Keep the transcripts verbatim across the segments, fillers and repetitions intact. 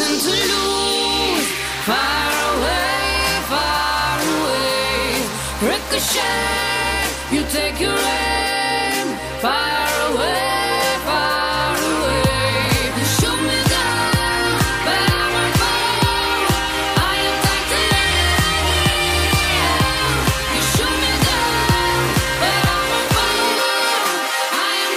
nothing to lose. Far away, far away. Ricochet, you take your aim. Far away, far away. You shoot me down, but I won't fall. I am titanium. You shoot me down, but I won't fall. I am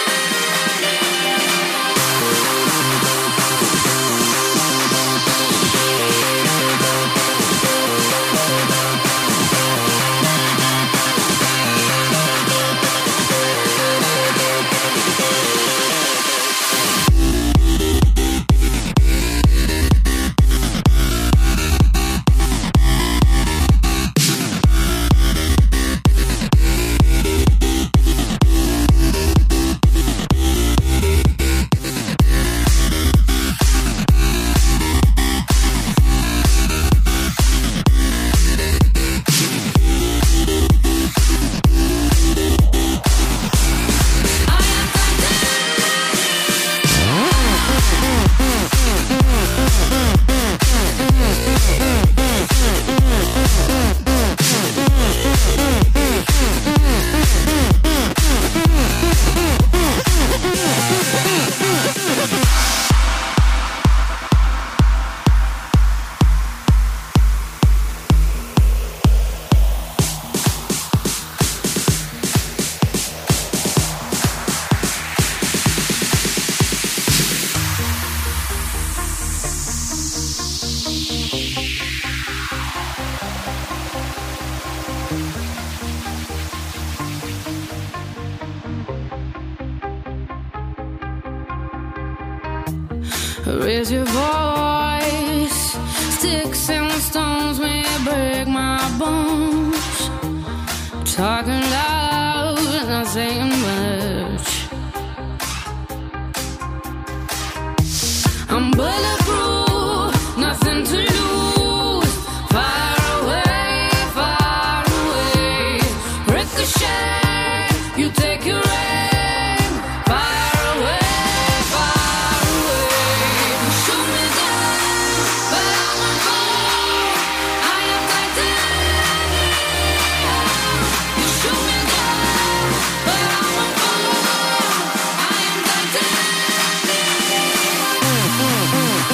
raise your voice. Sticks and stones may break my bones. Talking loud, not saying much. I'm bulletproof, nothing to lose. Far away, far away. Ricochet, you take your aim. Far away, far away. Shoot me down, but I won't fall. I am titanium. You shoot me down, but I won't fall. I am titanium.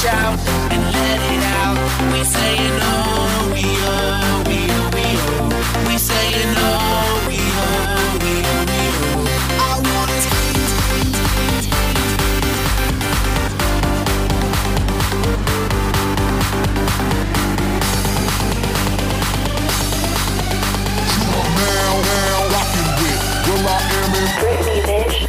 shout and let it out. We saying oh, we oh, we oh, we oh. We saying oh, we oh, we oh, we oh. I wanna scream, scream, scream, scream. You are now, now rocking with Will I Am in Britney, bitch.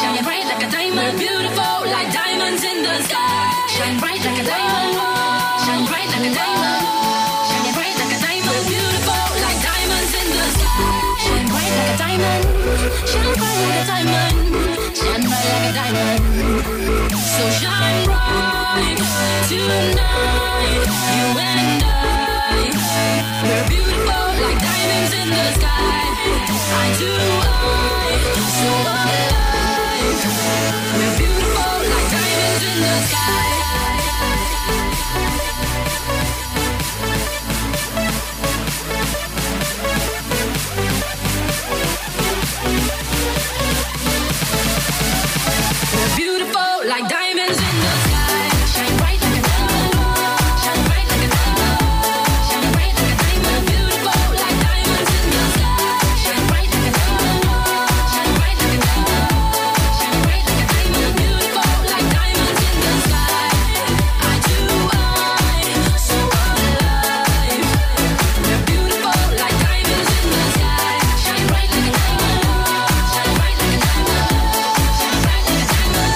shine bright like a diamond, beautiful like diamonds in the sky. Shine bright like a diamond, shine bright like a diamond, shine bright like a diamond, beautiful like diamonds in the sky. Shine bright like a diamond, shine bright like a diamond, shine bright like a diamond. So shine bright tonight, you and I. We're beautiful like diamonds in the sky. I do, I, so alive. We're beautiful like diamonds in the sky. We're beautiful like diamonds in the sky. Shine bright like a diamond, shine bright like a diamond, shine bright like a diamond, beautiful like diamonds in the sky. Shine bright like a diamond, shine bright like a diamond, shine bright like a diamond, beautiful like diamonds in the sky. I do, I, so alive. We're beautiful like diamonds in the sky. Shine bright like a diamond, shine bright like a diamond, shine bright like a diamond.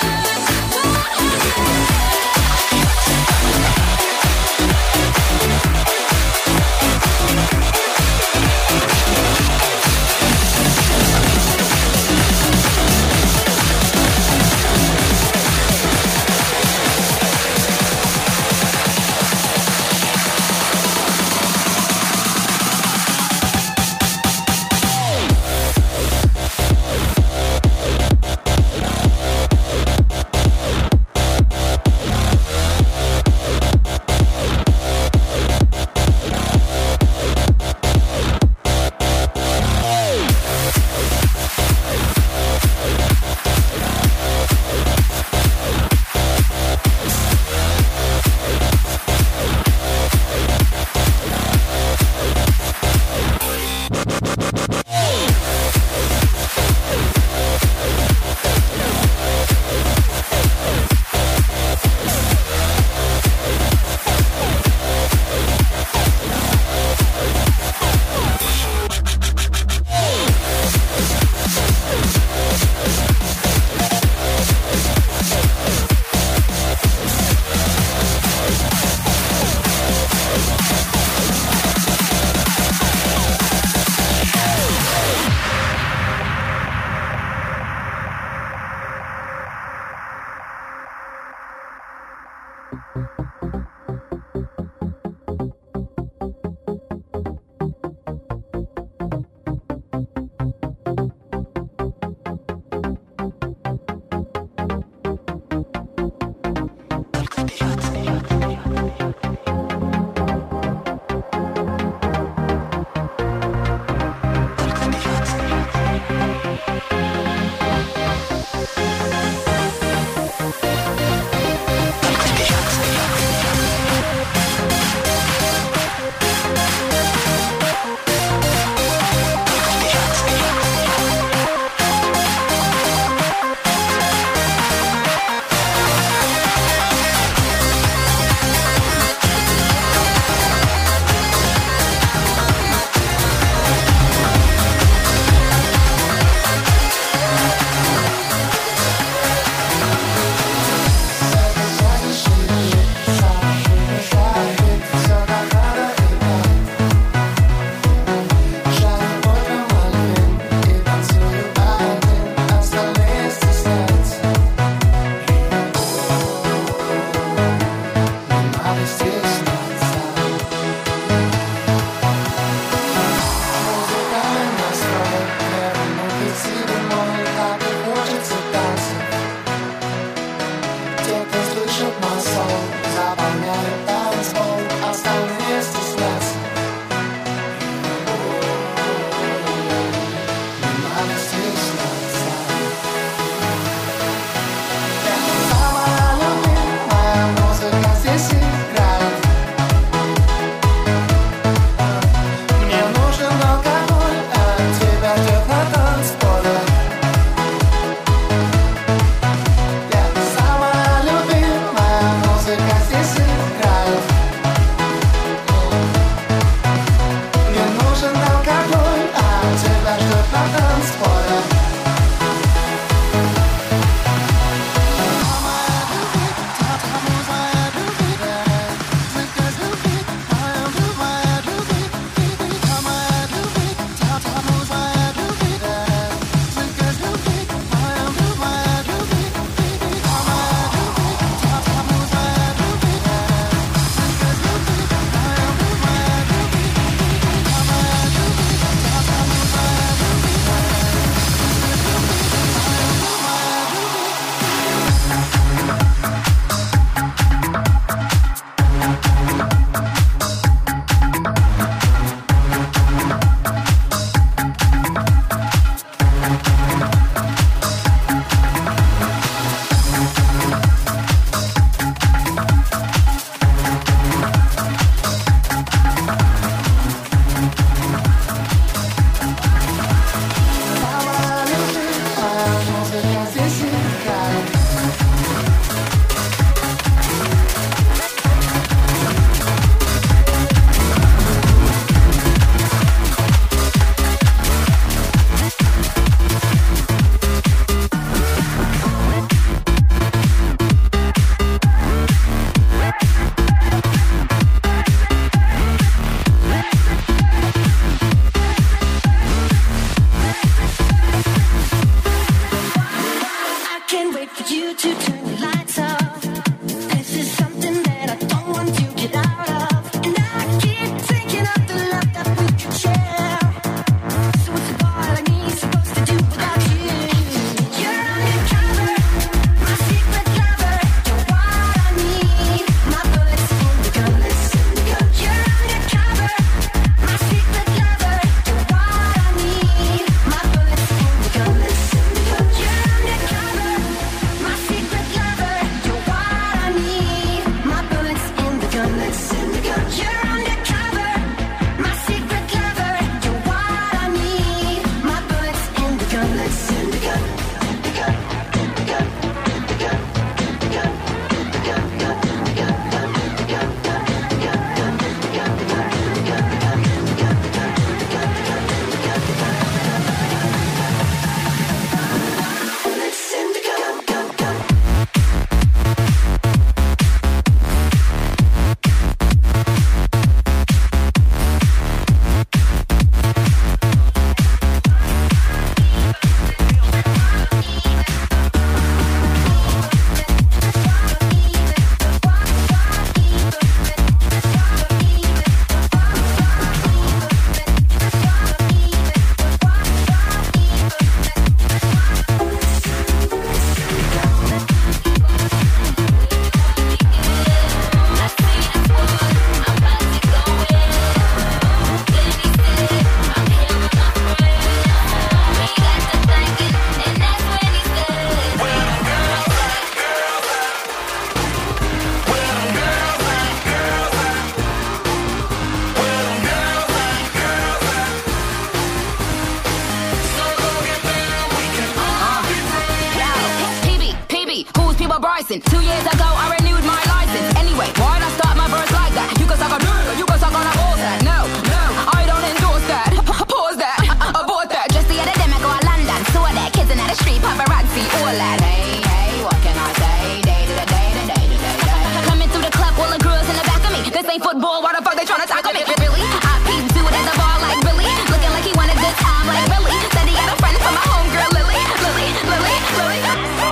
Bryson. Two years ago, I renewed my license. Anyway, why'd I start my verse like that? You can suck on, you can suck on a horse that. No, no, I don't endorse that. Pause that, abort that. Just the other day, I go to London. Saw that kids in the street, paparazzi, all that. Hey, hey, what can I say? Day to the day to day to day to day. Coming through the club, all the girls in the back of me. This ain't football, why the fuck they tryna tackle me? Really? I peeped dude at the bar like Billy. Looking like he wanted good time like Billy. Said he had a friend for my homegirl Lily. Lily, Lily, Lily.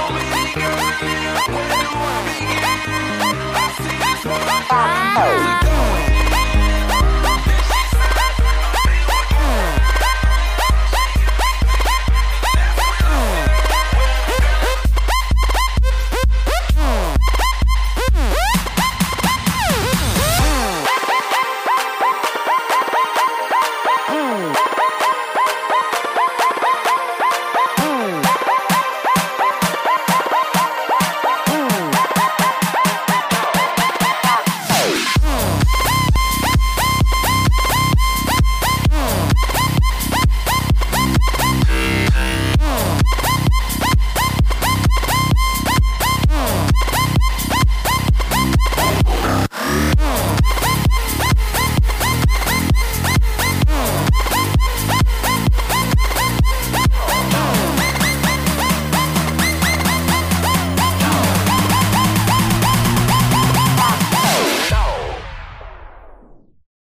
Oh.